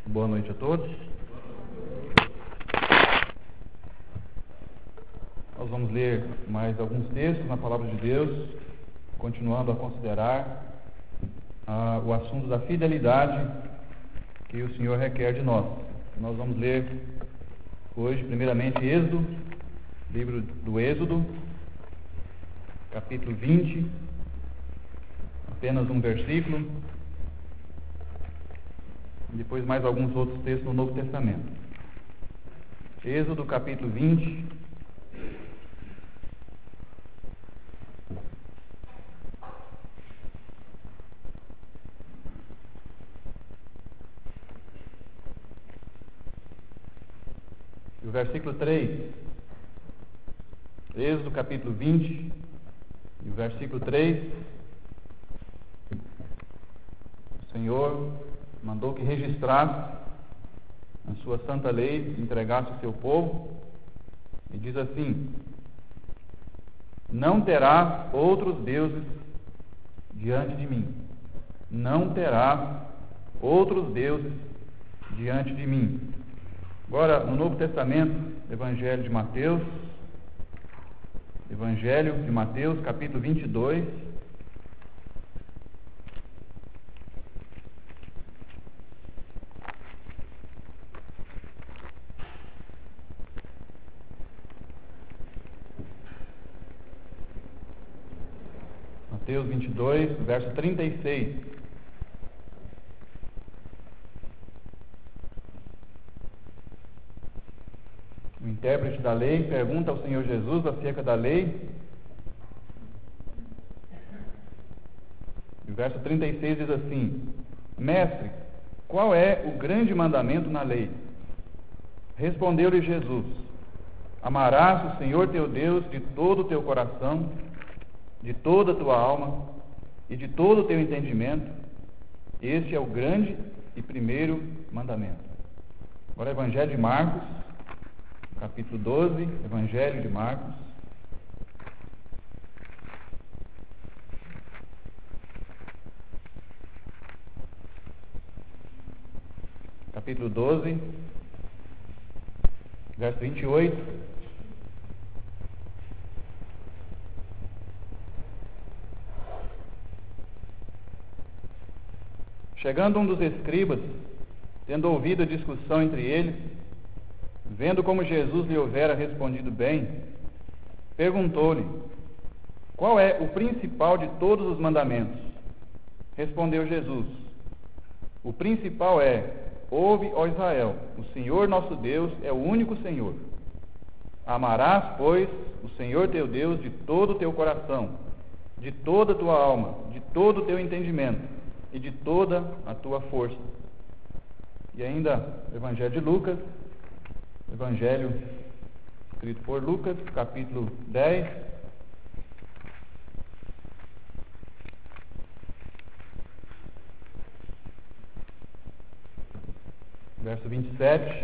Boa noite a todos. Nós vamos ler mais alguns textos na Palavra de Deus, continuando a considerar o assunto da fidelidade que o Senhor requer de nós. Nós vamos ler hoje, primeiramente, Êxodo, livro do Êxodo, capítulo 20, apenas um versículo, e depois mais alguns outros textos no Novo Testamento. Êxodo, capítulo 20, e o versículo 3. Êxodo, capítulo 20, e o versículo 3. O Senhor mandou que registrasse a sua santa lei, entregasse ao seu povo, e diz assim: não terás outros deuses diante de mim. Não terás outros deuses diante de mim. Agora, no Novo Testamento, Evangelho de Mateus, capítulo 22. Mateus 22, verso 36. O intérprete da lei pergunta ao Senhor Jesus acerca da lei. O verso 36 diz assim: Mestre, qual é o grande mandamento na lei? Respondeu-lhe Jesus: amarás o Senhor teu Deus de todo o teu coração, de toda a tua alma e de todo o teu entendimento. Este é o grande e primeiro mandamento. Agora, Evangelho de Marcos, capítulo 12, Evangelho de Marcos. Capítulo 12, verso 28. Chegando um dos escribas, tendo ouvido a discussão entre eles, vendo como Jesus lhe houvera respondido bem, perguntou-lhe: qual é o principal de todos os mandamentos? Respondeu Jesus: o principal é: ouve, ó Israel, o Senhor nosso Deus é o único Senhor. Amarás, pois, o Senhor teu Deus de todo o teu coração, de toda a tua alma, de todo o teu entendimento e de toda a tua força. E ainda o Evangelho de Lucas, Evangelho escrito por Lucas, capítulo 10, verso 27.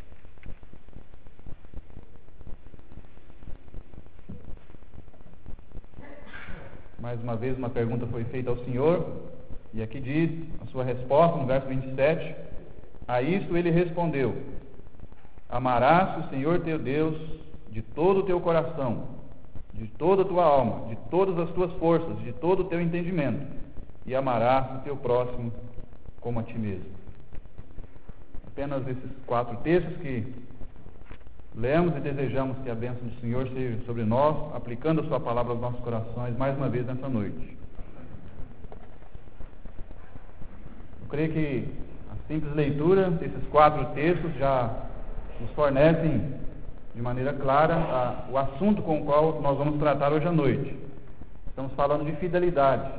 Mais uma vez uma pergunta foi feita ao Senhor, e aqui diz a sua resposta no verso 27. A isto ele respondeu: amarás o Senhor teu Deus de todo o teu coração, de toda a tua alma, de todas as tuas forças, de todo o teu entendimento, e amarás o teu próximo como a ti mesmo. Apenas esses 4 textos que lemos e desejamos que a bênção do Senhor seja sobre nós, aplicando a sua palavra aos nossos corações mais uma vez nessa noite. Eu creio que a simples leitura desses 4 textos já nos fornecem de maneira clara o assunto com o qual nós vamos tratar hoje à noite. Estamos falando de fidelidade.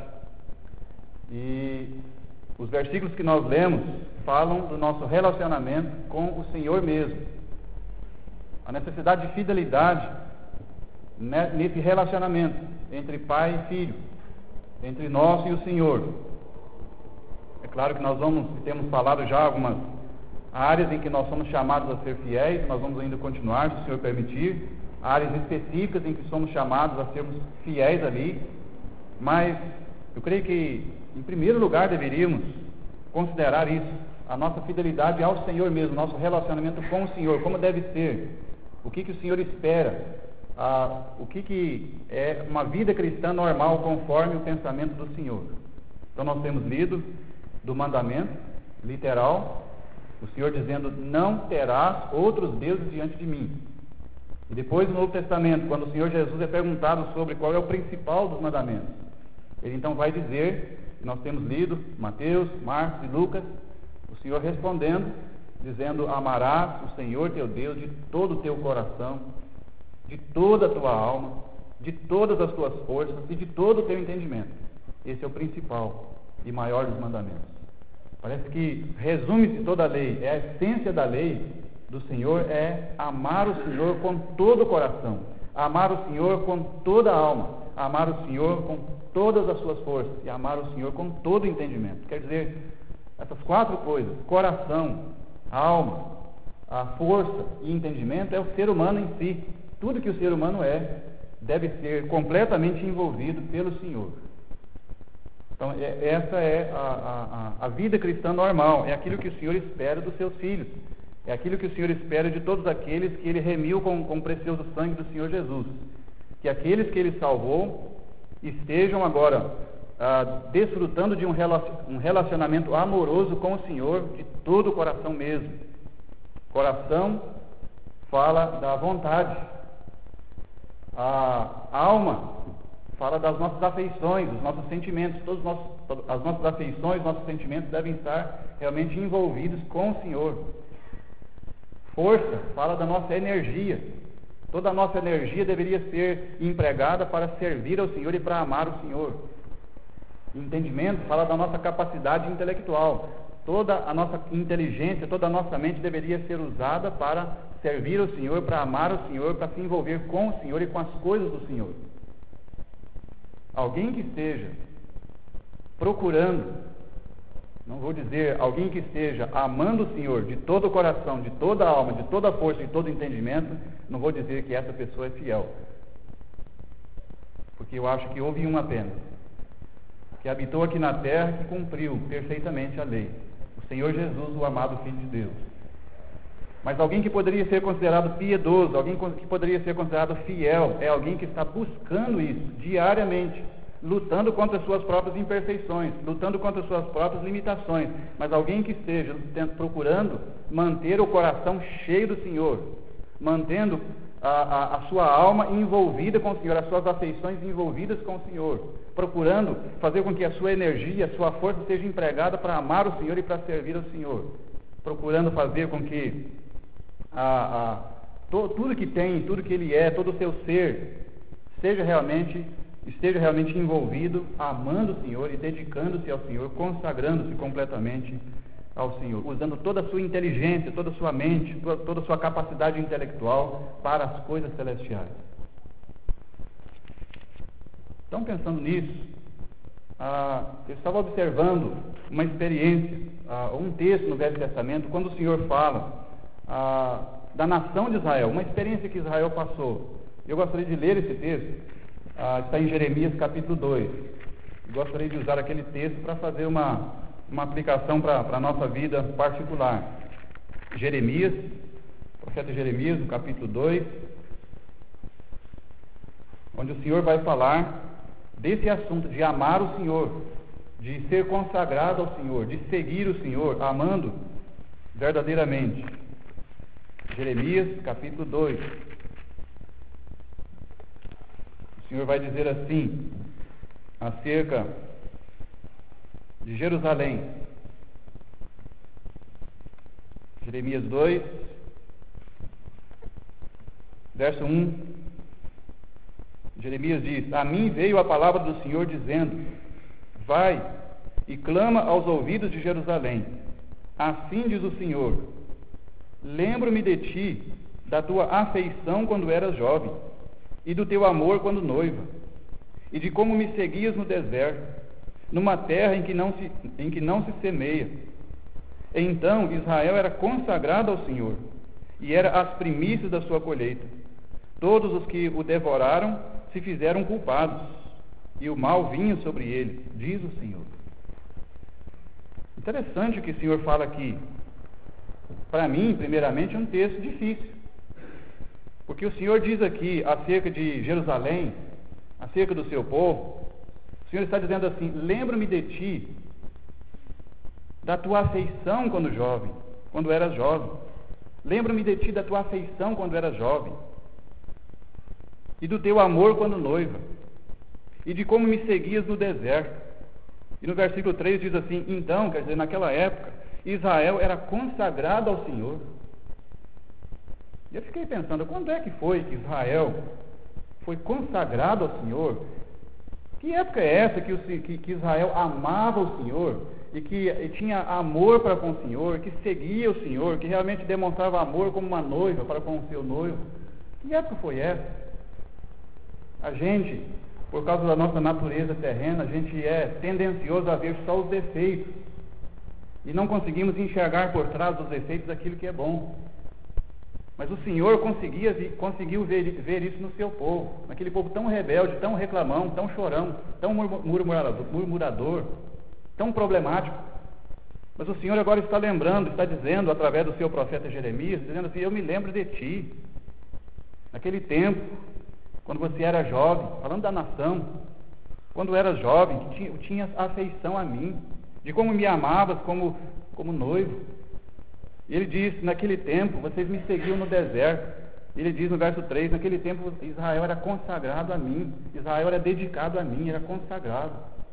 E os versículos que nós lemos falam do nosso relacionamento com o Senhor mesmo. A necessidade de fidelidade nesse relacionamento entre pai e filho, entre nós e o Senhor. É claro que nós temos falado já algumas áreas em que nós somos chamados a ser fiéis, nós vamos ainda continuar, se o Senhor permitir, áreas específicas em que somos chamados a sermos fiéis ali, mas eu creio que, em primeiro lugar, deveríamos considerar isso, a nossa fidelidade ao Senhor mesmo, nosso relacionamento com o Senhor, como deve ser, o que o Senhor espera, o que é uma vida cristã normal conforme o pensamento do Senhor. Então nós temos lido do mandamento literal, o Senhor dizendo: não terás outros deuses diante de mim. E depois no Novo Testamento, quando o Senhor Jesus é perguntado sobre qual é o principal dos mandamentos, ele então vai dizer, nós temos lido Mateus, Marcos e Lucas, o Senhor respondendo, dizendo: amarás o Senhor teu Deus de todo o teu coração, de toda a tua alma, de todas as tuas forças e de todo o teu entendimento. Esse é o principal e maior dos mandamentos. Parece que resume-se toda a lei, é a essência da lei do Senhor, é amar o Senhor com todo o coração, amar o Senhor com toda a alma, amar o Senhor com todas as suas forças e amar o Senhor com todo o entendimento. Quer dizer, essas 4 coisas, coração, alma, a força e entendimento, é o ser humano em si. Tudo que o ser humano deve ser completamente envolvido pelo Senhor. Então, essa é a vida cristã normal, é aquilo que o Senhor espera dos seus filhos, é aquilo que o Senhor espera de todos aqueles que Ele remiu com o precioso sangue do Senhor Jesus. Que aqueles que Ele salvou estejam agora desfrutando de um relacionamento amoroso com o Senhor de todo o coração mesmo. Coração fala da vontade, a alma fala das nossas afeições, dos nossos sentimentos. As nossas afeições, nossos sentimentos devem estar realmente envolvidos com o Senhor. Força fala da nossa energia. Toda a nossa energia deveria ser empregada para servir ao Senhor e para amar o Senhor. Entendimento fala da nossa capacidade intelectual. Toda a nossa inteligência, toda a nossa mente deveria ser usada para servir ao Senhor, para amar o Senhor, para se envolver com o Senhor e com as coisas do Senhor. Alguém que esteja procurando, não vou dizer alguém que esteja amando o Senhor de todo o coração, de toda a alma, de toda a força, de todo o entendimento, não vou dizer que essa pessoa é fiel. Porque eu acho que houve um apenas, que habitou aqui na terra e cumpriu perfeitamente a lei. O Senhor Jesus, o amado Filho de Deus. Mas alguém que poderia ser considerado piedoso, alguém que poderia ser considerado fiel, é alguém que está buscando isso diariamente, lutando contra as suas próprias imperfeições, lutando contra as suas próprias limitações, mas alguém que esteja procurando manter o coração cheio do Senhor, mantendo a sua alma envolvida com o Senhor, as suas afeições envolvidas com o Senhor, procurando fazer com que a sua energia, a sua força seja empregada para amar o Senhor e para servir ao Senhor, procurando fazer com que tudo que tem, tudo que ele é, todo o seu ser, esteja realmente envolvido, amando o Senhor e dedicando-se ao Senhor, consagrando-se completamente ao Senhor, usando toda a sua inteligência, toda a sua mente, toda a sua capacidade intelectual para as coisas celestiais. Então, pensando nisso, eu estava observando uma experiência, um texto no Velho Testamento, quando o Senhor fala da nação de Israel, uma experiência que Israel passou. Eu gostaria de ler esse texto, está em Jeremias capítulo 2. Gostaria de usar aquele texto para fazer uma aplicação para a nossa vida particular. Jeremias, profeta Jeremias, no capítulo 2, onde o Senhor vai falar desse assunto de amar o Senhor, de ser consagrado ao Senhor, de seguir o Senhor, amando verdadeiramente. Jeremias, capítulo 2. O Senhor vai dizer assim, acerca de Jerusalém. Jeremias 2, verso 1. Jeremias diz: a mim veio a palavra do Senhor dizendo: vai e clama aos ouvidos de Jerusalém. Assim diz o Senhor: lembro-me de ti, da tua afeição quando eras jovem, e do teu amor quando noiva, e de como me seguias no deserto, numa terra em que não se semeia. Então Israel era consagrado ao Senhor, e era as primícias da sua colheita. Todos os que o devoraram se fizeram culpados, e o mal vinha sobre ele, diz o Senhor. Interessante o que o Senhor fala aqui. Para mim, primeiramente, é um texto difícil. Porque o Senhor diz aqui acerca de Jerusalém, acerca do seu povo, o Senhor está dizendo assim: lembra-me de ti, da tua afeição quando jovem, quando eras jovem. Lembra-me de ti, da tua afeição quando eras jovem, e do teu amor quando noiva, e de como me seguias no deserto. E no versículo 3 diz assim: então, quer dizer, naquela época, Israel era consagrado ao Senhor. E eu fiquei pensando, quando é que foi que Israel foi consagrado ao Senhor? Que época é essa que Israel amava o Senhor e que tinha amor para com o Senhor, que seguia o Senhor, que realmente demonstrava amor como uma noiva para com o seu noivo? Que época foi essa? A gente, por causa da nossa natureza terrena, a gente é tendencioso a ver só os defeitos e não conseguimos enxergar por trás dos defeitos aquilo que é bom. Mas o Senhor conseguiu ver isso no seu povo, naquele povo tão rebelde, tão reclamão, tão chorão, tão murmurador, tão problemático. Mas o Senhor agora está lembrando, está dizendo através do seu profeta Jeremias, dizendo assim: eu me lembro de ti, naquele tempo, quando você era jovem, falando da nação, quando eras jovem, que tinhas afeição a mim, de como me amavas como noivo. E ele diz: naquele tempo vocês me seguiam no deserto. Ele diz no verso 3: naquele tempo Israel era consagrado a mim, Israel era dedicado a mim, era consagrado.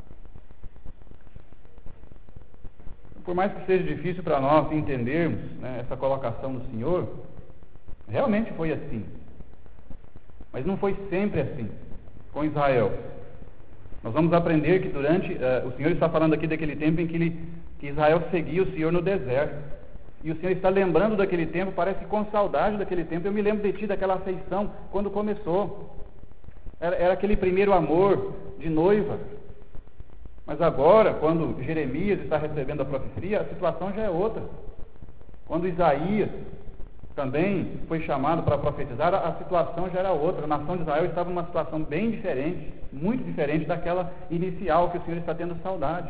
Por mais que seja difícil para nós entendermos, né, essa colocação do Senhor, realmente foi assim. Mas não foi sempre assim com Israel. Nós vamos aprender que o Senhor está falando aqui daquele tempo em que Israel seguia o Senhor no deserto. E o Senhor está lembrando daquele tempo, parece com saudade daquele tempo. Eu me lembro de ti, daquela afeição, quando começou. Era aquele primeiro amor de noiva. Mas agora, quando Jeremias está recebendo a profecia, a situação já é outra. Quando Isaías também foi chamado para profetizar, a situação já era outra. A nação de Israel estava numa situação bem diferente, muito diferente daquela inicial que o Senhor está tendo saudade.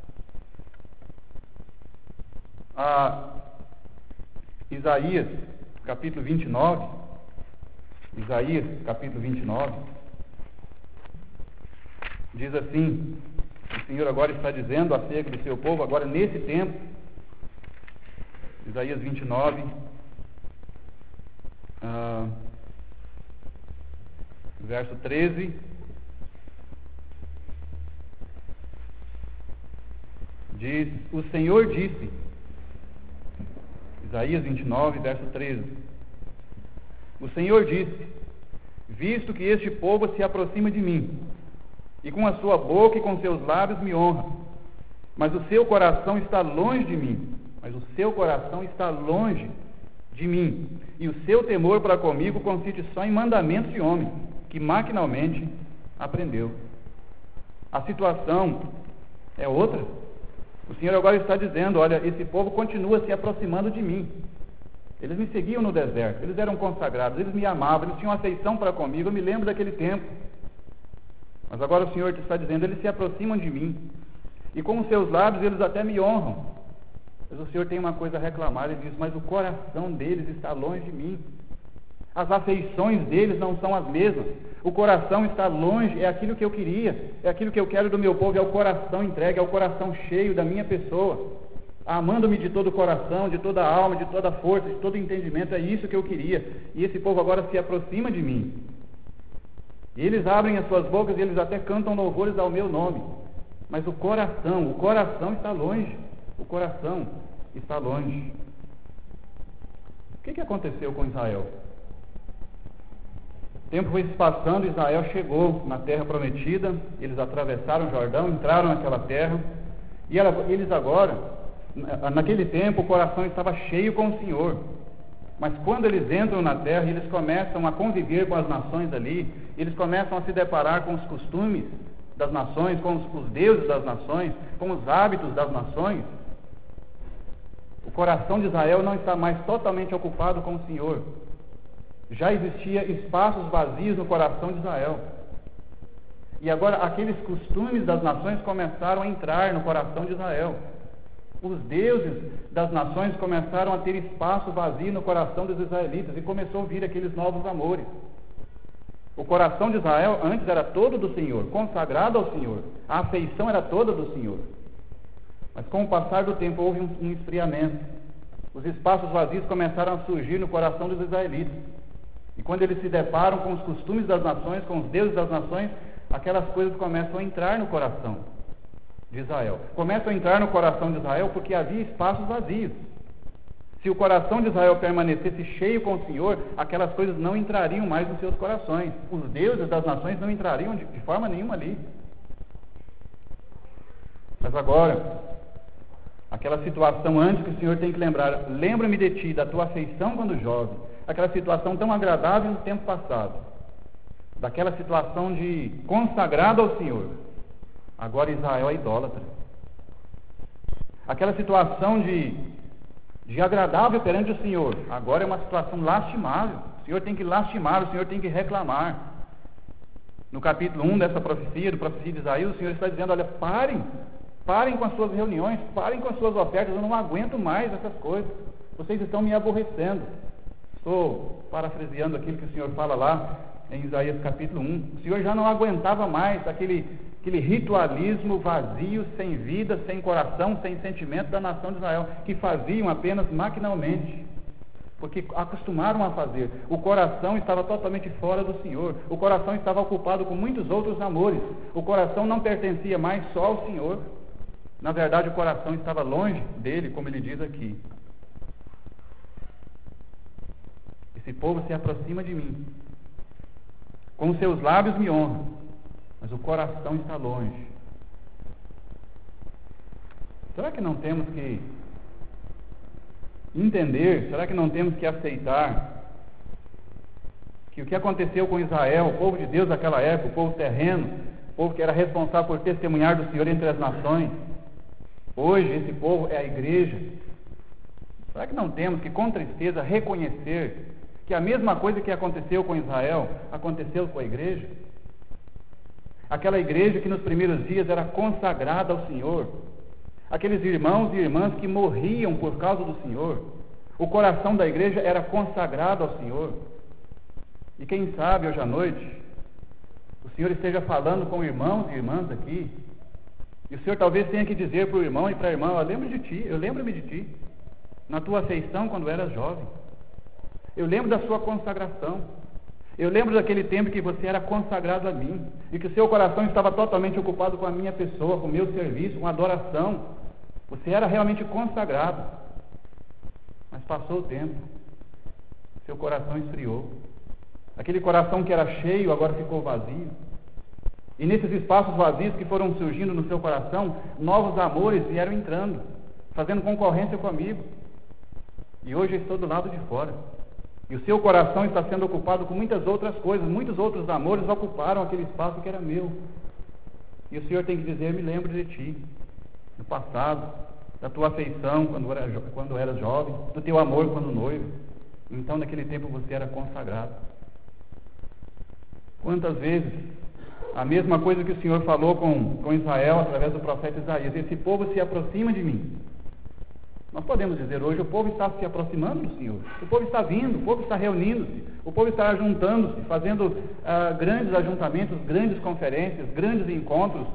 Isaías, capítulo 29, diz assim: o Senhor agora está dizendo acerca do seu povo, agora nesse tempo, Isaías 29, verso 13, diz: o Senhor disse, Isaías 29, verso 13, o Senhor disse: visto que este povo se aproxima de mim, e com a sua boca e com seus lábios me honra, mas o seu coração está longe de mim, e o seu temor para comigo consiste só em mandamentos de homem, que maquinalmente aprendeu. A situação é outra. O Senhor agora está dizendo: olha, esse povo continua se aproximando de mim. Eles me seguiam no deserto, eles eram consagrados, eles me amavam, eles tinham afeição para comigo, eu me lembro daquele tempo. Mas agora o Senhor está dizendo: eles se aproximam de mim, e com os seus lábios eles até me honram. Mas o Senhor tem uma coisa a reclamar, ele diz: mas o coração deles está longe de mim. As afeições deles não são as mesmas. O coração está longe, é aquilo que eu queria, é aquilo que eu quero do meu povo, é o coração entregue, é o coração cheio da minha pessoa, amando-me de todo o coração, de toda a alma, de toda a força, de todo o entendimento. É isso que eu queria. E esse povo agora se aproxima de mim. E eles abrem as suas bocas e eles até cantam louvores ao meu nome. Mas o coração está longe. O coração está longe. O que aconteceu com Israel? O tempo foi se passando, Israel chegou na terra prometida, eles atravessaram o Jordão, entraram naquela terra, e eles agora, naquele tempo, o coração estava cheio com o Senhor. Mas quando eles entram na terra, eles começam a conviver com as nações ali, eles começam a se deparar com os costumes das nações, com os deuses das nações, com os hábitos das nações. O coração de Israel não está mais totalmente ocupado com o Senhor. Já existia espaços vazios no coração de Israel. E agora aqueles costumes das nações começaram a entrar no coração de Israel. Os deuses das nações começaram a ter espaço vazio no coração dos israelitas e começou a vir aqueles novos amores. O coração de Israel antes era todo do Senhor, consagrado ao Senhor. A afeição era toda do Senhor. Mas com o passar do tempo houve um esfriamento. Os espaços vazios começaram a surgir no coração dos israelitas. E quando eles se deparam com os costumes das nações, com os deuses das nações, aquelas coisas começam a entrar no coração de Israel. Começam a entrar no coração de Israel porque havia espaços vazios. Se o coração de Israel permanecesse cheio com o Senhor, aquelas coisas não entrariam mais nos seus corações. Os deuses das nações não entrariam de forma nenhuma ali. Mas agora, aquela situação antes que o Senhor tem que lembrar, lembra-me de ti, da tua afeição quando jovem, aquela situação tão agradável no tempo passado, daquela situação de consagrado ao Senhor. Agora Israel é idólatra. Aquela situação de agradável perante o Senhor, agora é uma situação lastimável. O Senhor tem que lastimar, o Senhor tem que reclamar. No capítulo 1 dessa profecia, do profecia de Isaías, o Senhor está dizendo, olha, parem com as suas reuniões, parem com as suas ofertas, eu não aguento mais essas coisas, vocês estão me aborrecendo. Estou parafraseando aquilo que o Senhor fala lá em Isaías capítulo 1. O Senhor já não aguentava mais aquele ritualismo vazio, sem vida, sem coração, sem sentimento da nação de Israel, que faziam apenas maquinalmente, porque acostumaram a fazer. O coração estava totalmente fora do Senhor, o coração estava ocupado com muitos outros amores, o coração não pertencia mais só ao Senhor. Na verdade, o coração estava longe dele, como ele diz aqui. Esse povo se aproxima de mim, com seus lábios me honram, mas o coração está longe. Será que não temos que entender, será que não temos que aceitar que o que aconteceu com Israel, o povo de Deus daquela época, o povo terreno, o povo que era responsável por testemunhar do Senhor entre as nações, hoje esse povo é a igreja? Será que não temos que, com tristeza, reconhecer que a mesma coisa que aconteceu com Israel, aconteceu com a igreja? Aquela igreja que nos primeiros dias era consagrada ao Senhor, aqueles irmãos e irmãs que morriam por causa do Senhor, o coração da igreja era consagrado ao Senhor. E quem sabe hoje à noite o Senhor esteja falando com irmãos e irmãs aqui, e o Senhor talvez tenha que dizer para o irmão e para a irmã, eu lembro-me de ti, na tua afeição quando eras jovem, eu lembro da sua consagração, eu lembro daquele tempo que você era consagrado a mim, e que o seu coração estava totalmente ocupado com a minha pessoa, com o meu serviço, com a adoração. Você era realmente consagrado. Mas passou o tempo, seu coração esfriou. Aquele coração que era cheio agora ficou vazio. E nesses espaços vazios que foram surgindo no seu coração, novos amores vieram entrando, fazendo concorrência comigo. E hoje eu estou do lado de fora. E o seu coração está sendo ocupado com muitas outras coisas, muitos outros amores ocuparam aquele espaço que era meu. E o Senhor tem que dizer, me lembro de ti, do passado, da tua afeição quando eras jovem, do teu amor quando noivo. Então naquele tempo você era consagrado. Quantas vezes a mesma coisa que o Senhor falou com Israel através do profeta Isaías, esse povo se aproxima de mim. Nós podemos dizer hoje, o povo está se aproximando do Senhor, o povo está vindo, o povo está reunindo-se, o povo está ajuntando-se, fazendo grandes ajuntamentos, grandes conferências, grandes encontros.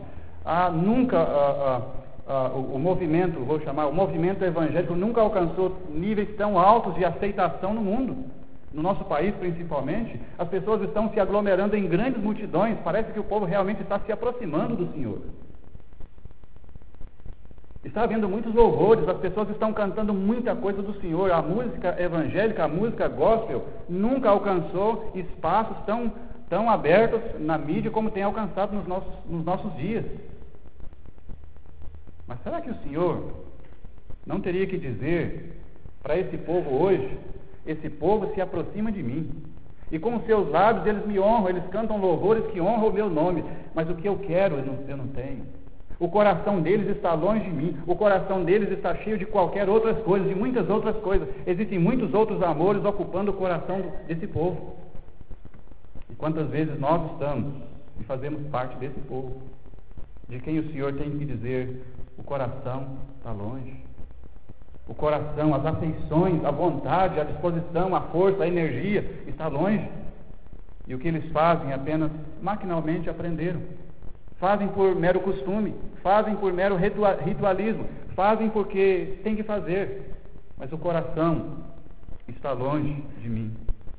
O movimento, o movimento evangélico nunca alcançou níveis tão altos de aceitação no mundo. No nosso país, principalmente, as pessoas estão se aglomerando em grandes multidões, parece que o povo realmente está se aproximando do Senhor. Está havendo muitos louvores, as pessoas estão cantando muita coisa do Senhor. A música evangélica, a música gospel, nunca alcançou espaços tão abertos na mídia como tem alcançado nos nossos dias. Mas será que o Senhor não teria que dizer para esse povo hoje, esse povo se aproxima de mim, e com os seus lábios eles me honram, eles cantam louvores que honram o meu nome, mas o que eu quero eu não tenho. O coração deles está longe de mim, o coração deles está cheio de qualquer outras coisas, de muitas outras coisas. Existem muitos outros amores ocupando o coração desse povo. E quantas vezes nós estamos e fazemos parte desse povo, de quem o Senhor tem que dizer, o coração está longe. O coração, as afeições, a vontade, a disposição, a força, a energia está longe. E o que eles fazem apenas maquinalmente aprenderam. Fazem por mero costume, fazem por mero ritualismo, fazem porque tem que fazer, mas o coração está longe de mim.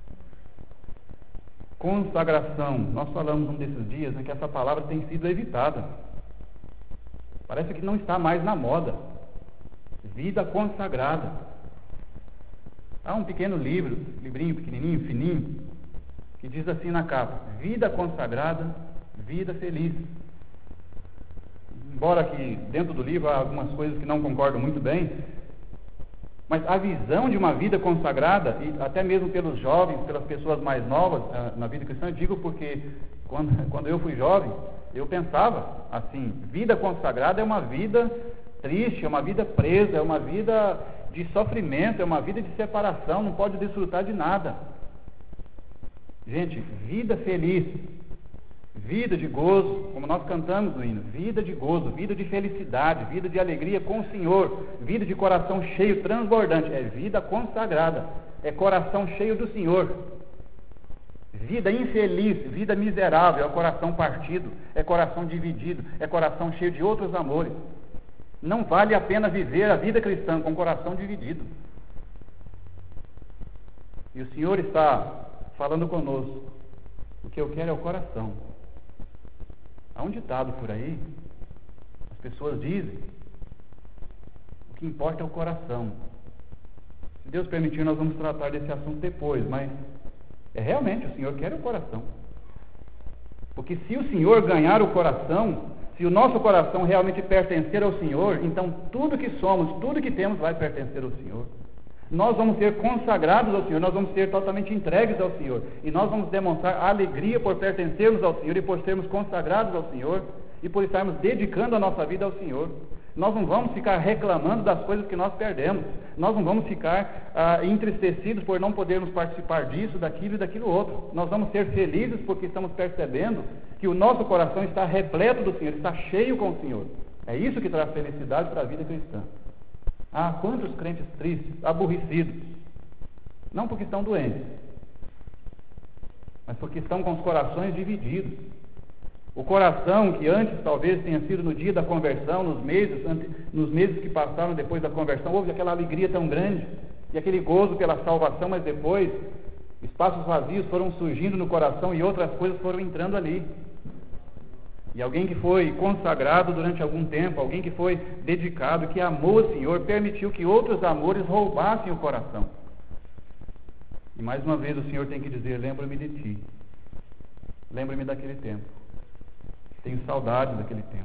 Consagração, nós falamos um desses dias que essa palavra tem sido evitada. Parece que não está mais na moda. Vida consagrada. Há um pequeno livrinho pequenininho, fininho, que diz assim na capa: vida consagrada, vida feliz. Embora que dentro do livro há algumas coisas que não concordo muito bem, mas a visão de uma vida consagrada, e até mesmo pelos jovens, pelas pessoas mais novas na vida cristã, eu digo porque quando eu fui jovem, eu pensava assim: vida consagrada é uma vida triste, é uma vida presa, é uma vida de sofrimento, é uma vida de separação, não pode desfrutar de nada. Gente, vida feliz, vida de gozo, como nós cantamos no hino, vida de gozo, vida de felicidade, vida de alegria com o Senhor, vida de coração cheio, transbordante, é vida consagrada, é coração cheio do Senhor. Vida infeliz, vida miserável, é coração partido, é coração dividido, é coração cheio de outros amores. Não vale a pena viver a vida cristã com o coração dividido. E o Senhor está falando conosco: o que eu quero é o coração. Há um ditado por aí, as pessoas dizem: o que importa é o coração. Se Deus permitir, nós vamos tratar desse assunto depois, mas realmente o Senhor quer o coração. Porque se o Senhor ganhar o coração, se o nosso coração realmente pertencer ao Senhor, então tudo que somos, tudo que temos vai pertencer ao Senhor. Nós vamos ser consagrados ao Senhor, nós vamos ser totalmente entregues ao Senhor, e nós vamos demonstrar alegria por pertencermos ao Senhor e por sermos consagrados ao Senhor e por estarmos dedicando a nossa vida ao Senhor. Nós não vamos ficar reclamando das coisas que nós perdemos, nós não vamos ficar entristecidos por não podermos participar disso, daquilo e daquilo outro. Nós vamos ser felizes porque estamos percebendo que o nosso coração está repleto do Senhor, está cheio com o Senhor. É isso que traz felicidade para a vida cristã. Ah, quantos crentes tristes, aborrecidos, não porque estão doentes, mas porque estão com os corações divididos. O coração que antes talvez tenha sido no dia da conversão, nos meses que passaram depois da conversão, houve aquela alegria tão grande e aquele gozo pela salvação, mas depois espaços vazios foram surgindo no coração e outras coisas foram entrando ali. E alguém que foi consagrado durante algum tempo, alguém que foi dedicado, que amou o Senhor, permitiu que outros amores roubassem o coração. E mais uma vez o Senhor tem que dizer: lembra-me de ti, lembra-me daquele tempo, tenho saudade daquele tempo.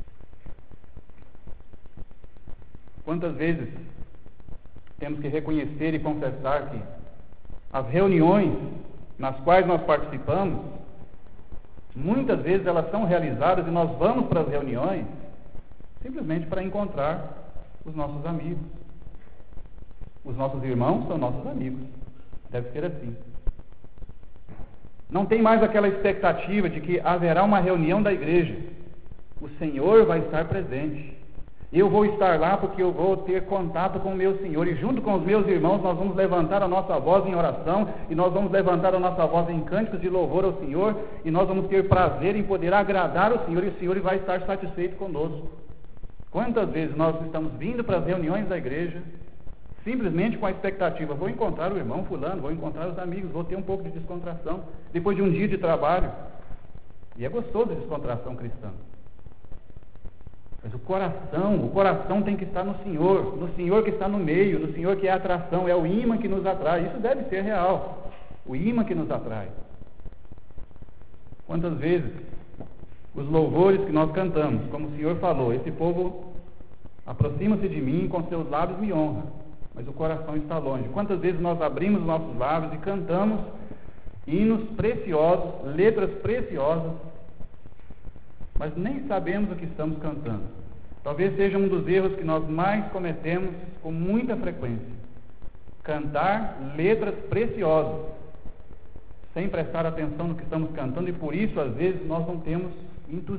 Quantas vezes temos que reconhecer e confessar que as reuniões nas quais nós participamos, muitas vezes elas são realizadas e nós vamos para as reuniões simplesmente para encontrar os nossos amigos. Os nossos irmãos são nossos amigos. Deve ser assim. Não tem mais aquela expectativa de que haverá uma reunião da igreja. O Senhor vai estar presente. Eu vou estar lá porque eu vou ter contato com o meu Senhor. E junto com os meus irmãos nós vamos levantar a nossa voz em oração. E nós vamos levantar a nossa voz em cânticos de louvor ao Senhor. E nós vamos ter prazer em poder agradar o Senhor. E o Senhor vai estar satisfeito conosco. Quantas vezes nós estamos vindo para as reuniões da igreja simplesmente com a expectativa: vou encontrar o irmão fulano, vou encontrar os amigos, vou ter um pouco de descontração depois de um dia de trabalho. E é gostoso a descontração cristã. Mas o coração tem que estar no Senhor que está no meio, no Senhor que é a atração, é o ímã que nos atrai. Isso deve ser real, o ímã que nos atrai. Quantas vezes os louvores que nós cantamos, como o Senhor falou: esse povo aproxima-se de mim, com seus lábios me honra, mas o coração está longe. Quantas vezes nós abrimos nossos lábios e cantamos hinos preciosos, letras preciosas, mas nem sabemos o que estamos cantando. Talvez seja um dos erros que nós mais cometemos com muita frequência: cantar letras preciosas sem prestar atenção no que estamos cantando, e por isso às vezes nós não temos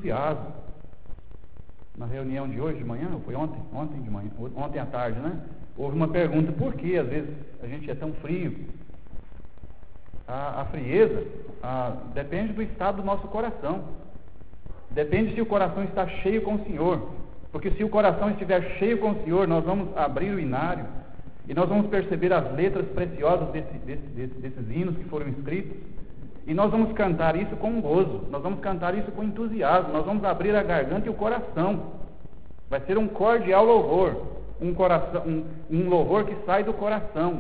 entusiasmo. Na reunião de hoje de manhã, ou foi ontem de manhã, ontem à tarde, né? houve uma pergunta: por que às vezes a gente é tão frio? A frieza depende do estado do nosso coração. Depende se o coração está cheio com o Senhor. Porque se o coração estiver cheio com o Senhor, nós vamos abrir o inário e nós vamos perceber as letras preciosas desses hinos que foram escritos, e nós vamos cantar isso com gozo, nós vamos cantar isso com entusiasmo, nós vamos abrir a garganta e o coração. Vai ser um cordial louvor, um louvor que sai do coração.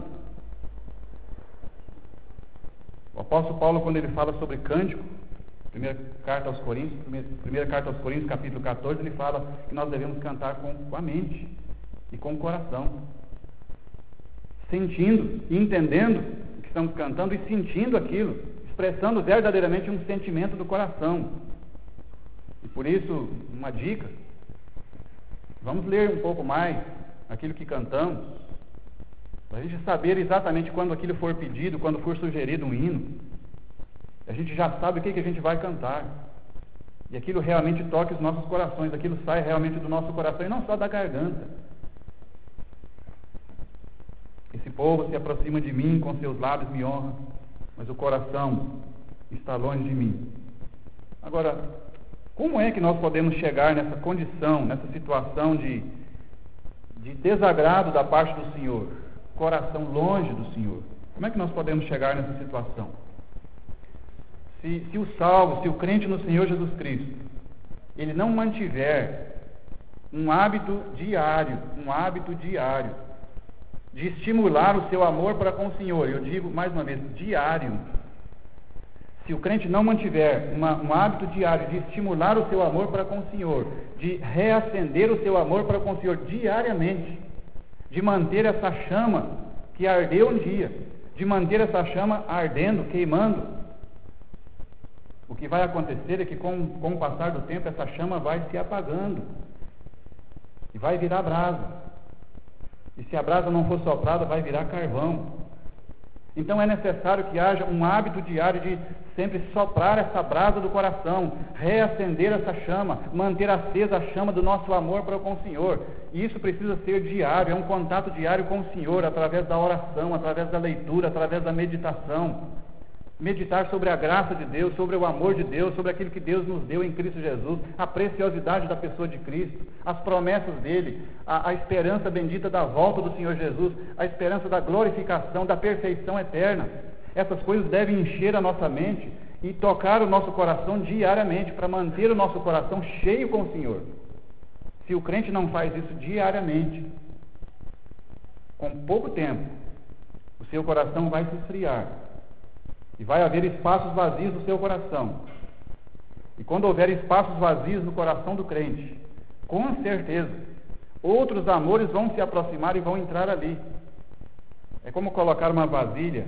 O apóstolo Paulo, quando ele fala sobre cântico, primeira carta aos Coríntios, capítulo 14, ele fala que nós devemos cantar com a mente e com o coração, sentindo e entendendo o que estamos cantando e sentindo aquilo, expressando verdadeiramente um sentimento do coração. E por isso, uma dica: vamos ler um pouco mais aquilo que cantamos, para a gente saber exatamente quando aquilo for pedido, quando for sugerido um hino, a gente já sabe o que a gente vai cantar, e aquilo realmente toque os nossos corações, aquilo sai realmente do nosso coração e não só da garganta. Esse povo se aproxima de mim, com seus lábios me honra, mas o coração está longe de mim. Agora, como é que nós podemos chegar nessa condição, nessa situação de desagrado da parte do Senhor, coração longe do Senhor? Como é que nós podemos chegar nessa situação? Se o salvo, se o crente no Senhor Jesus Cristo, ele não mantiver um hábito diário de estimular o seu amor para com o Senhor, eu digo mais uma vez, diário. Se o crente não mantiver um hábito diário de estimular o seu amor para com o Senhor, de reacender o seu amor para com o Senhor diariamente, de manter essa chama que ardeu um dia, de manter essa chama ardendo, queimando, o que vai acontecer é que com o passar do tempo essa chama vai se apagando e vai virar brasa. E se a brasa não for soprada, vai virar carvão. Então é necessário que haja um hábito diário de sempre soprar essa brasa do coração, reacender essa chama, manter acesa a chama do nosso amor para com o Senhor. E isso precisa ser diário, é um contato diário com o Senhor, através da oração, através da leitura, através da meditação. Meditar sobre a graça de Deus, sobre o amor de Deus, sobre aquilo que Deus nos deu em Cristo Jesus, a preciosidade da pessoa de Cristo, as promessas dele, a esperança bendita da volta do Senhor Jesus, a esperança da glorificação, da perfeição eterna. Essas coisas devem encher a nossa mente e tocar o nosso coração diariamente, para manter o nosso coração cheio com o Senhor. Se o crente não faz isso diariamente, com pouco tempo, o seu coração vai se esfriar. E vai haver espaços vazios no seu coração. E quando houver espaços vazios no coração do crente, com certeza, outros amores vão se aproximar e vão entrar ali. É como colocar uma vasilha.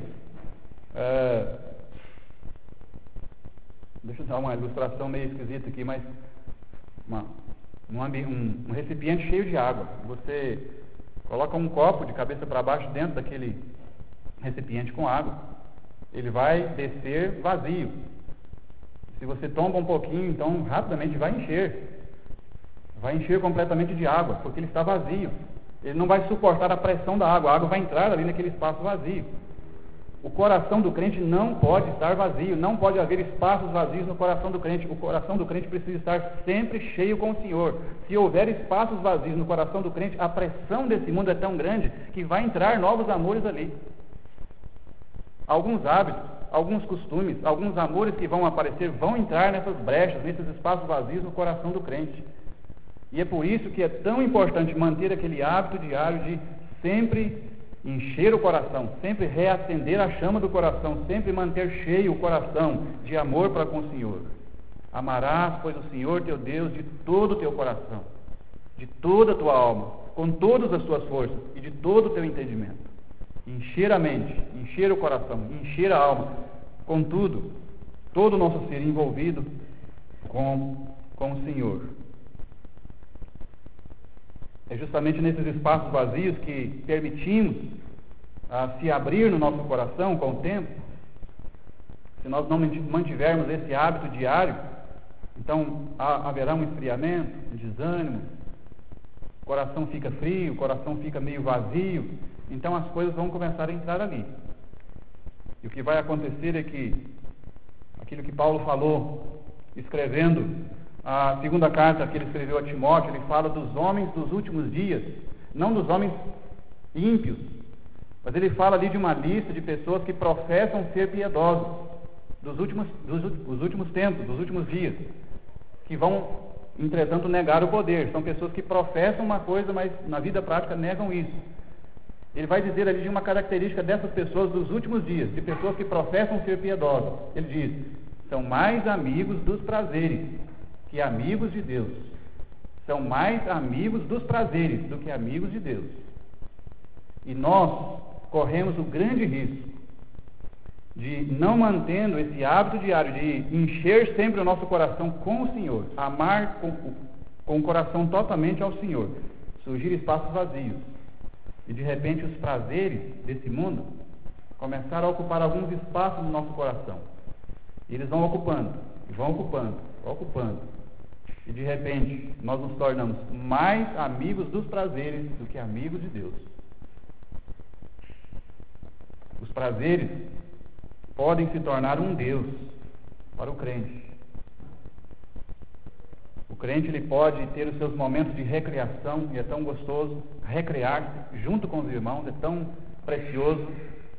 Deixa eu dar uma ilustração meio esquisita aqui, mas um recipiente cheio de água. Você coloca um copo de cabeça para baixo dentro daquele recipiente com água. Ele vai descer vazio. Se você tomba um pouquinho, então rapidamente vai encher completamente de água, porque ele está vazio. Ele não vai suportar a pressão da água, a água vai entrar ali naquele espaço vazio. O coração do crente não pode estar vazio, não pode haver espaços vazios no coração do crente. O coração do crente precisa estar sempre cheio com o Senhor. Se houver espaços vazios no coração do crente, a pressão desse mundo é tão grande que vai entrar novos amores ali. Alguns hábitos, alguns costumes, alguns amores que vão aparecer, vão entrar nessas brechas, nesses espaços vazios no coração do crente. E é por isso que é tão importante manter aquele hábito diário de sempre encher o coração, sempre reacender a chama do coração, sempre manter cheio o coração de amor para com o Senhor. Amarás, pois, o Senhor teu Deus de todo o teu coração, de toda a tua alma, com todas as tuas forças e de todo o teu entendimento. Encher a mente, encher o coração, encher a alma, contudo, todo o nosso ser envolvido com o Senhor. É justamente nesses espaços vazios que permitimos se abrir no nosso coração com o tempo. Se nós não mantivermos esse hábito diário, então haverá um esfriamento, um desânimo, o coração fica frio, o coração fica meio vazio, então as coisas vão começar a entrar ali. E o que vai acontecer é que aquilo que Paulo falou, escrevendo a segunda carta que ele escreveu a Timóteo, ele fala dos homens dos últimos dias, não dos homens ímpios, mas ele fala ali de uma lista de pessoas que professam ser piedosos dos últimos tempos, dos últimos dias, que vão, entretanto, negar o poder. São pessoas que professam uma coisa, mas na vida prática negam isso. Ele vai dizer ali de uma característica dessas pessoas dos últimos dias, de pessoas que professam ser piedosas. Ele diz: são mais amigos dos prazeres que amigos de Deus. São mais amigos dos prazeres do que amigos de Deus. E nós corremos o grande risco de, não mantendo esse hábito diário de encher sempre o nosso coração com o Senhor, amar com o coração totalmente ao Senhor, surgir espaços vazios, e de repente os prazeres desse mundo começaram a ocupar alguns espaços no nosso coração. E eles vão ocupando, ocupando. E de repente nós nos tornamos mais amigos dos prazeres do que amigos de Deus. Os prazeres podem se tornar um Deus para o crente. O crente, ele pode ter os seus momentos de recreação, e é tão gostoso recrear-se junto com os irmãos, é tão precioso.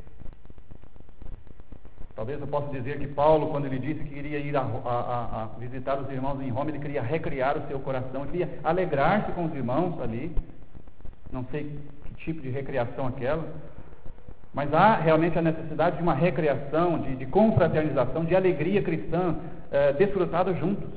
Talvez eu possa dizer que Paulo, quando ele disse que iria ir a visitar os irmãos em Roma, ele queria recrear o seu coração, ele queria alegrar-se com os irmãos ali. Não sei que tipo de recreação aquela, mas há realmente a necessidade de uma recreação, de confraternização, de alegria cristã, desfrutada juntos.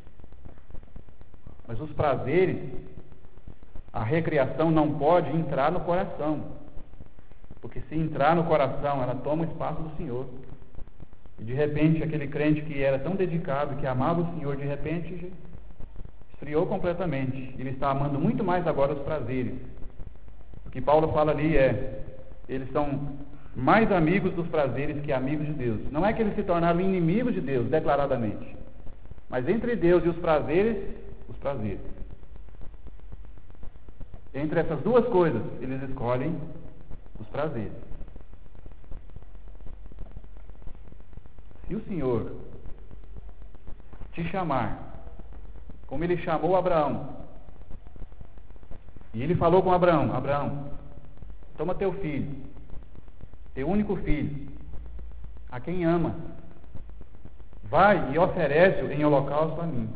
Mas os prazeres, a recreação não pode entrar no coração, porque se entrar no coração, ela toma o espaço do Senhor. E de repente, aquele crente que era tão dedicado, que amava o Senhor, de repente esfriou completamente. Ele está amando muito mais agora os prazeres. O que Paulo fala ali eles são mais amigos dos prazeres que amigos de Deus. Não é que eles se tornaram inimigos de Deus, declaradamente, mas entre Deus e os prazeres. Entre essas duas coisas, eles escolhem os prazeres. Se o Senhor te chamar, como ele chamou Abraão, e ele falou com Abraão: Abraão, toma teu filho, teu único filho, a quem ama, vai e oferece-o em holocausto a mim.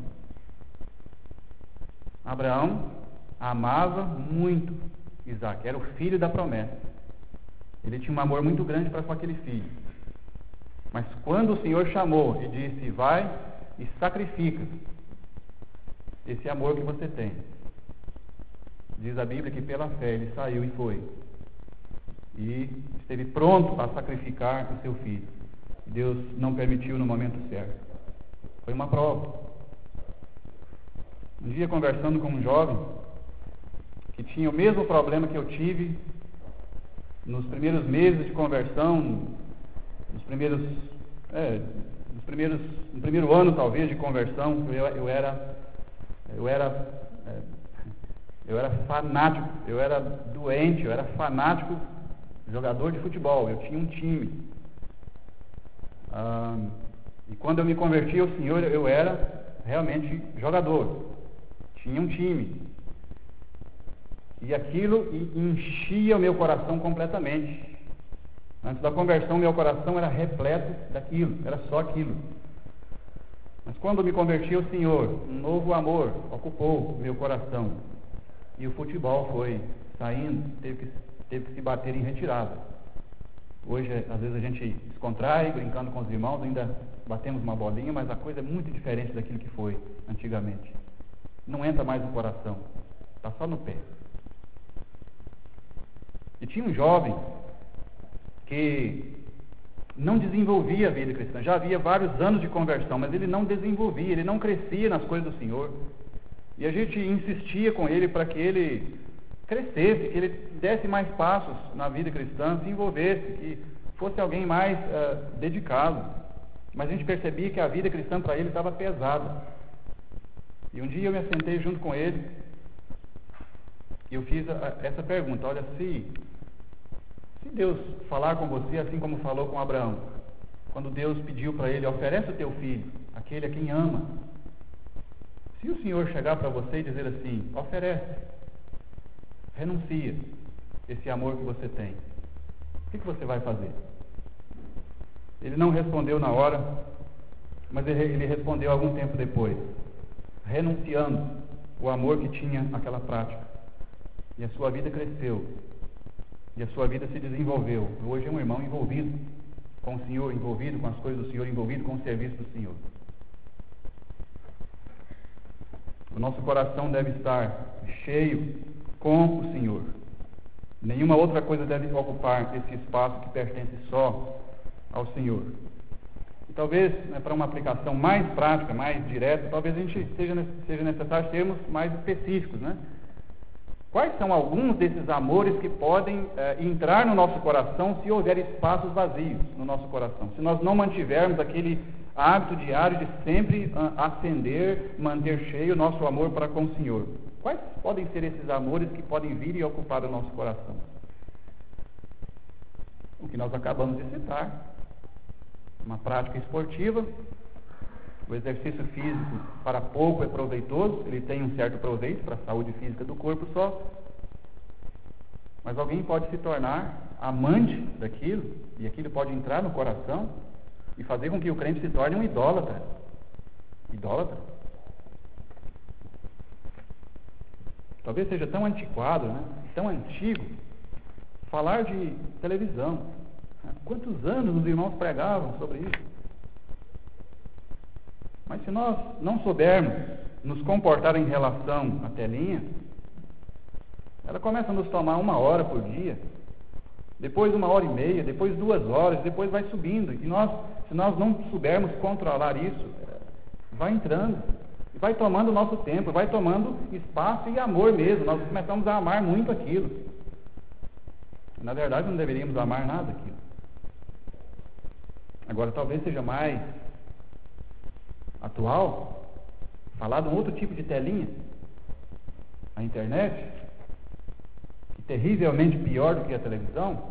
Abraão amava muito Isaque, era o filho da promessa. Ele tinha um amor muito grande para com aquele filho. Mas quando o Senhor chamou e disse: vai e sacrifica esse amor que você tem, diz a Bíblia que pela fé ele saiu e foi. E esteve pronto a sacrificar o seu filho. Deus não permitiu no momento certo. Foi uma prova. Um dia, conversando com um jovem que tinha o mesmo problema que eu tive nos primeiros meses de conversão, no primeiro ano talvez de conversão, eu era fanático, eu era doente, eu era fanático, jogador de futebol, eu tinha um time. E quando eu me converti ao Senhor, eu era realmente jogador, tinha um time. E aquilo enchia o meu coração completamente. Antes da conversão, meu coração era repleto daquilo, era só aquilo. Mas quando me converti ao Senhor, um novo amor ocupou meu coração. E o futebol foi saindo, teve que se bater em retirada. Hoje, às vezes, a gente descontrai, brincando com os irmãos, ainda batemos uma bolinha, mas a coisa é muito diferente daquilo que foi antigamente. Não entra mais no coração, está só no pé. E tinha um jovem que não desenvolvia a vida cristã. Já havia vários anos de conversão, mas ele não desenvolvia, ele não crescia nas coisas do Senhor. E a gente insistia com ele para que ele crescesse, que ele desse mais passos na vida cristã, se envolvesse, que fosse alguém mais dedicado. Mas a gente percebia que a vida cristã para ele estava pesada. E um dia eu me assentei junto com ele eu fiz essa pergunta: olha, se Deus falar com você assim como falou com Abraão, quando Deus pediu para ele: oferece o teu filho, aquele a quem ama. Se o Senhor chegar para você e dizer assim: oferece, renuncia esse amor que você tem, o que você vai fazer? Ele não respondeu na hora, mas ele respondeu algum tempo depois, renunciando o amor que tinha aquela prática. E a sua vida cresceu, e a sua vida se desenvolveu. Hoje é um irmão envolvido com o Senhor, envolvido com as coisas do Senhor, envolvido com o serviço do Senhor. O nosso coração deve estar cheio com o Senhor. Nenhuma outra coisa deve ocupar esse espaço que pertence só ao Senhor. E talvez, para uma aplicação mais prática, mais direta, talvez a gente seja necessário sermos mais específicos, né? Quais são alguns desses amores que podem entrar no nosso coração se houver espaços vazios no nosso coração? Se nós não mantivermos aquele hábito diário de sempre acender, manter cheio o nosso amor para com o Senhor. Quais podem ser esses amores que podem vir e ocupar o nosso coração? O que nós acabamos de citar: uma prática esportiva. O exercício físico para pouco é proveitoso, ele tem um certo proveito para a saúde física do corpo só, mas alguém pode se tornar amante daquilo, e aquilo pode entrar no coração e fazer com que o crente se torne um idólatra. Idólatra. Talvez seja tão antiquado, né? Tão antigo, falar de televisão. Quantos anos os irmãos pregavam sobre isso? Mas se nós não soubermos nos comportar em relação à telinha, ela começa a nos tomar 1 hora por dia, depois 1h30, depois 2 horas, depois vai subindo. E se nós não soubermos controlar isso, vai entrando, vai tomando o nosso tempo, vai tomando espaço e amor mesmo. Nós começamos a amar muito aquilo. Na verdade, não deveríamos amar nada aquilo. Agora, talvez seja mais atual falar de um outro tipo de telinha, a internet, que terrivelmente pior do que a televisão,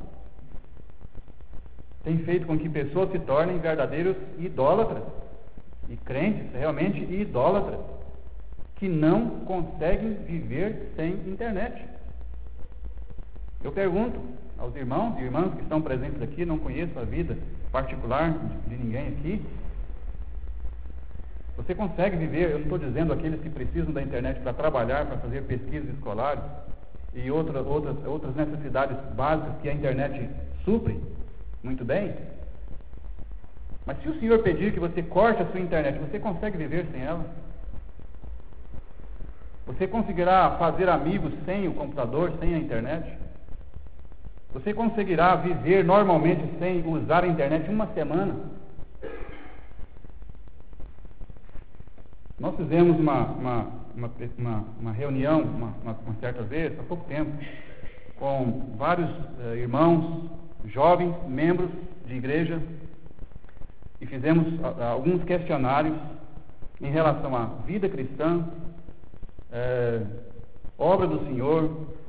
tem feito com que pessoas se tornem verdadeiros idólatras, e crentes realmente idólatras, que não conseguem viver sem internet. Eu pergunto aos irmãos e irmãs que estão presentes aqui, não conheço a vida particular de ninguém aqui: você consegue viver? Eu não estou dizendo aqueles que precisam da internet para trabalhar, para fazer pesquisas escolares e outras necessidades básicas que a internet supre muito bem. Mas se o Senhor pedir que você corte a sua internet, você consegue viver sem ela? Você conseguirá fazer amigos sem o computador, sem a internet? Você conseguirá viver normalmente sem usar a internet 1 semana? Nós fizemos uma reunião, uma certa vez, há pouco tempo, com vários irmãos, jovens, membros de igreja, e fizemos alguns questionários em relação à vida cristã, obra do Senhor,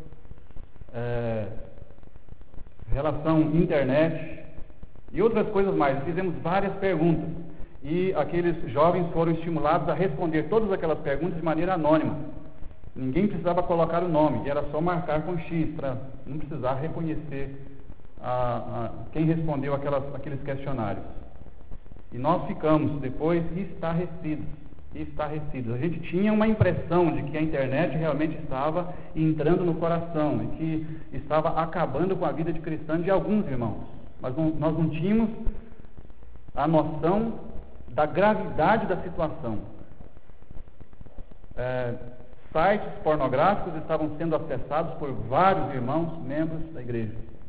relação internet e outras coisas mais. Fizemos várias perguntas. E aqueles jovens foram estimulados a responder todas aquelas perguntas de maneira anônima. Ninguém precisava colocar o nome, era só marcar com X, para não precisar reconhecer quem respondeu aqueles questionários. E nós ficamos depois estarrecidos. A gente tinha uma impressão de que a internet realmente estava entrando no coração e que estava acabando com a vida de cristã de alguns irmãos. Mas nós não tínhamos a noção da gravidade da situação. Sites pornográficos estavam sendo acessados por vários irmãos, membros da igreja.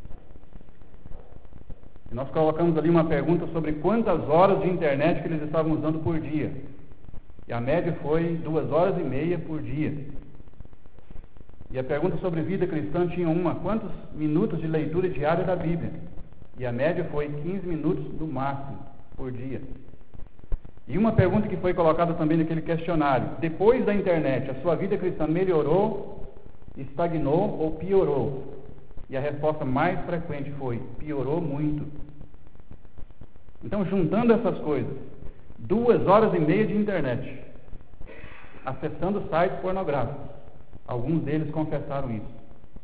E nós colocamos ali uma pergunta sobre quantas horas de internet que eles estavam usando por dia. E a média foi 2h30 por dia. E a pergunta sobre vida cristã tinha quantos minutos de leitura diária da Bíblia? E a média foi 15 minutos no máximo por dia. E uma pergunta que foi colocada também naquele questionário: depois da internet, a sua vida cristã melhorou estagnou ou piorou? E a resposta mais frequente foi: piorou muito. Então, juntando essas coisas, 2 horas e meia de internet, acessando sites pornográficos, alguns deles confessaram isso.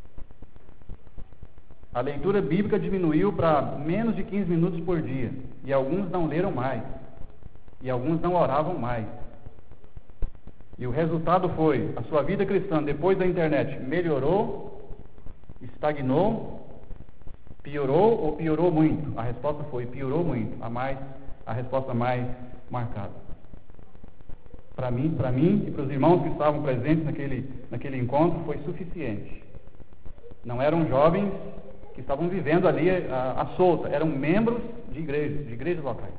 A leitura bíblica diminuiu para menos de 15 minutos por dia, e alguns não leram mais, e alguns não oravam mais. E o resultado foi: a sua vida cristã depois da internet melhorou, estagnou, piorou ou piorou muito? A resposta foi: piorou muito, a resposta mais marcada. Para mim e para os irmãos que estavam presentes naquele encontro, foi suficiente. Não eram jovens que estavam vivendo ali à solta, eram membros de igrejas locais.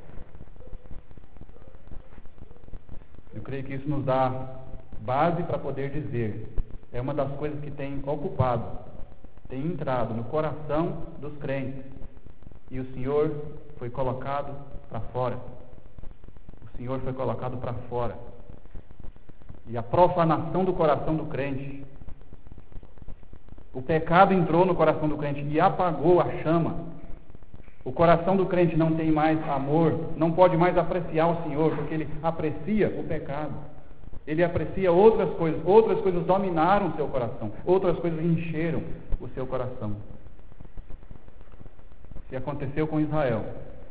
Eu creio que isso nos dá base para poder dizer: é uma das coisas que tem ocupado, tem entrado no coração dos crentes, e o Senhor foi colocado para fora. O Senhor foi colocado para fora. E a profanação do coração do crente, o pecado entrou no coração do crente e apagou a chama. O coração do crente não tem mais amor, não pode mais apreciar o Senhor, porque ele aprecia o pecado. Ele aprecia outras coisas dominaram o seu coração, outras coisas encheram o seu coração. Se aconteceu com Israel,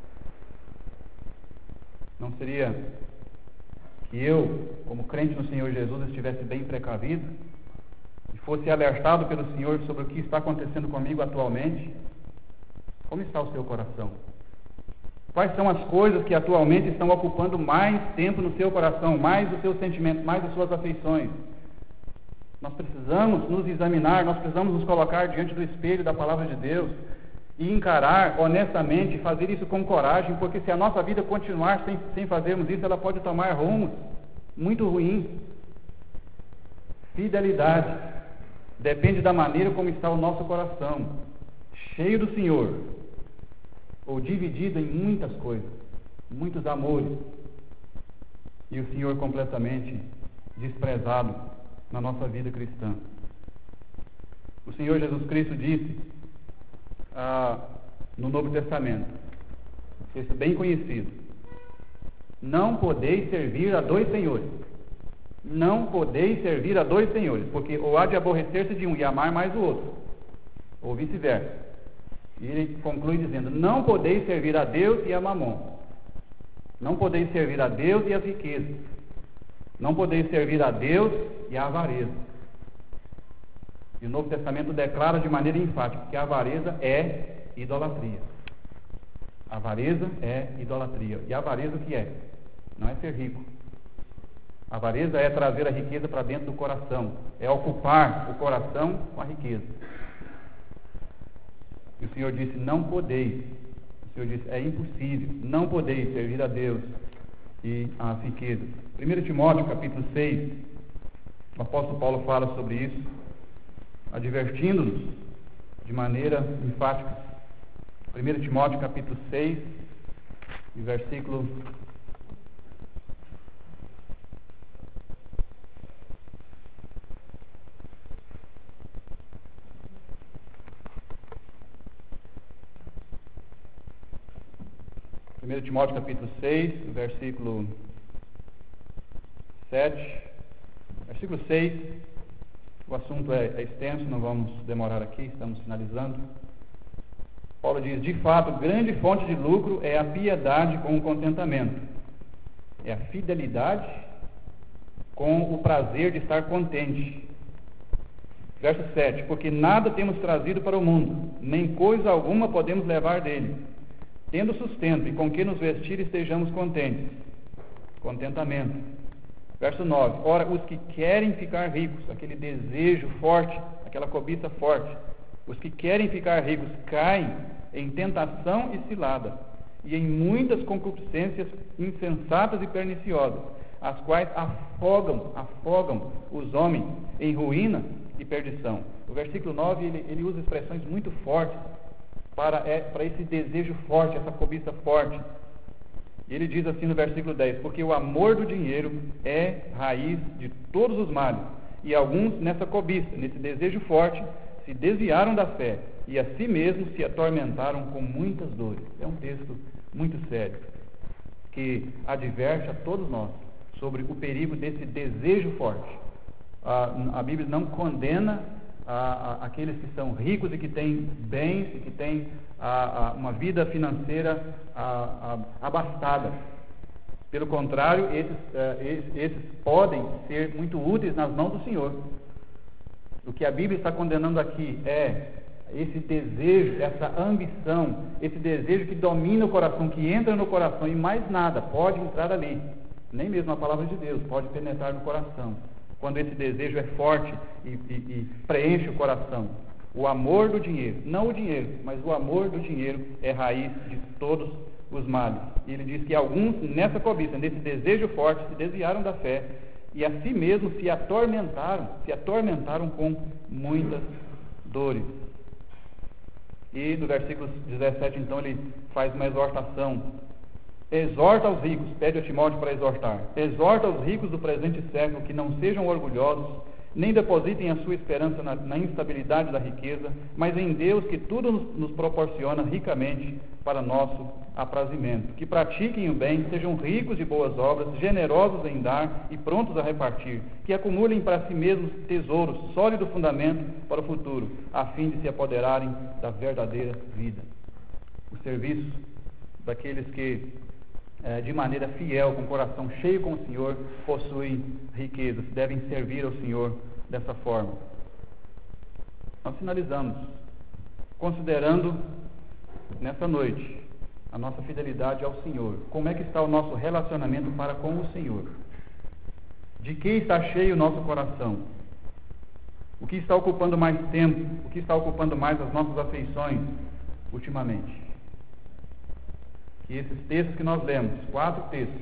não seria que eu, como crente no Senhor Jesus, estivesse bem precavido e fosse alertado pelo Senhor sobre o que está acontecendo comigo atualmente? Como está o seu coração? Quais são as coisas que atualmente estão ocupando mais tempo no seu coração, mais os seus sentimentos, mais as suas afeições? Nós precisamos nos examinar, nós precisamos nos colocar diante do espelho da palavra de Deus e encarar honestamente, fazer isso com coragem, porque se a nossa vida continuar sem fazermos isso, ela pode tomar rumos muito ruins. Fidelidade depende da maneira como está o nosso coração, cheio do Senhor, ou dividido em muitas coisas, muitos amores, e o Senhor completamente desprezado na nossa vida cristã. O Senhor Jesus Cristo disse no Novo Testamento, texto bem conhecido: não podeis servir a 2 senhores. Não podeis servir a 2 senhores, porque ou há de aborrecer-se de um e amar mais o outro, ou vice-versa. E ele conclui dizendo: não podeis servir a Deus e a Mamon. Não podeis servir a Deus e as riquezas. Não podeis servir a Deus e a avareza. E o Novo Testamento declara de maneira enfática que a avareza é idolatria. A avareza é idolatria. E a avareza o que é? Não é ser rico. A avareza é trazer a riqueza para dentro do coração. É ocupar o coração com a riqueza. E o Senhor disse: não podeis. O Senhor disse: é impossível. Não podeis servir a Deus e às riquezas. 1 Timóteo capítulo 6, o apóstolo Paulo fala sobre isso, advertindo-nos de maneira enfática. 1 Timóteo capítulo 6, versículo 1 Timóteo capítulo 6, versículo 7, versículo 6, o assunto é extenso, não vamos demorar aqui, estamos finalizando. Paulo diz: de fato, grande fonte de lucro é a piedade com o contentamento, é a fidelidade com o prazer de estar contente. Verso 7, porque nada temos trazido para o mundo, nem coisa alguma podemos levar dele. Tendo sustento e com que nos vestir, estejamos contentes. Contentamento. Verso 9. Ora, os que querem ficar ricos, aquele desejo forte, aquela cobiça forte, os que querem ficar ricos caem em tentação e cilada, e em muitas concupiscências insensatas e perniciosas, as quais afogam os homens em ruína e perdição. O versículo 9, ele usa expressões muito fortes para esse desejo forte, essa cobiça forte. E ele diz assim no versículo 10: porque o amor do dinheiro é raiz de todos os males, e alguns nessa cobiça, nesse desejo forte, se desviaram da fé e a si mesmos se atormentaram com muitas dores. É um texto muito sério, que adverte a todos nós sobre o perigo desse desejo forte. A Bíblia não condena aqueles que são ricos e que têm bens e que têm uma vida financeira abastada. Pelo contrário, esses podem ser muito úteis nas mãos do Senhor. O que a Bíblia está condenando aqui é esse desejo, essa ambição, esse desejo que domina o coração, que entra no coração e mais nada pode entrar ali. Nem mesmo a palavra de Deus pode penetrar no coração. Quando esse desejo é forte e preenche o coração. O amor do dinheiro, não o dinheiro, mas o amor do dinheiro é raiz de todos os males. E ele diz que alguns nessa cobiça, nesse desejo forte, se desviaram da fé e a si mesmos se atormentaram com muitas dores. E no versículo 17, então, ele faz uma exortação. Exorta aos ricos, pede a Timóteo para exortar. Exorta aos ricos do presente século que não sejam orgulhosos, nem depositem a sua esperança na instabilidade da riqueza, mas em Deus que tudo nos proporciona ricamente para nosso aprazimento. Que pratiquem o bem, sejam ricos de boas obras, generosos em dar e prontos a repartir. Que acumulem para si mesmos tesouros, sólido fundamento para o futuro, a fim de se apoderarem da verdadeira vida. O serviço daqueles que de maneira fiel, com o coração cheio com o Senhor, possuem riquezas, devem servir ao Senhor dessa forma. Nós finalizamos considerando nessa noite a nossa fidelidade ao Senhor. Como é que está o nosso relacionamento para com o Senhor? De que está cheio o nosso coração? O que está ocupando mais tempo? O que está ocupando mais as nossas afeições ultimamente? Que esses textos que nós lemos, 4 textos,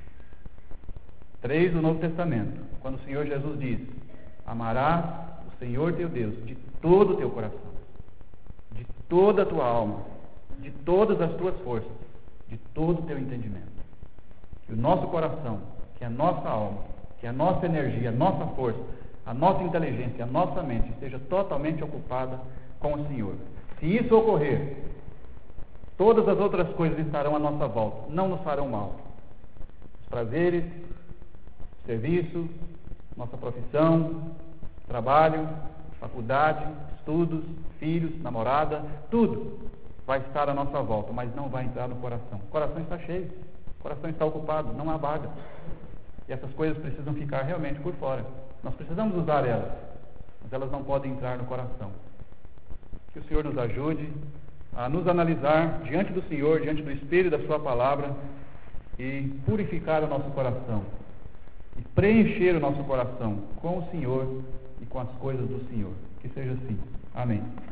3 do Novo Testamento, quando o Senhor Jesus diz: amarás o Senhor teu Deus de todo o teu coração, de toda a tua alma, de todas as tuas forças, de todo o teu entendimento. Que o nosso coração, que a nossa alma, que a nossa energia, a nossa força, a nossa inteligência, a nossa mente esteja totalmente ocupada com o Senhor. Se isso ocorrer, todas as outras coisas estarão à nossa volta, não nos farão mal. Os prazeres, serviço, nossa profissão, trabalho, faculdade, estudos, filhos, namorada, tudo vai estar à nossa volta, mas não vai entrar no coração. O coração está cheio, o coração está ocupado, não há vaga. E essas coisas precisam ficar realmente por fora. Nós precisamos usar elas, mas elas não podem entrar no coração. Que o Senhor nos ajude a nos analisar diante do Senhor, diante do Espelho da Sua Palavra, e purificar o nosso coração, e preencher o nosso coração com o Senhor e com as coisas do Senhor. Que seja assim. Amém.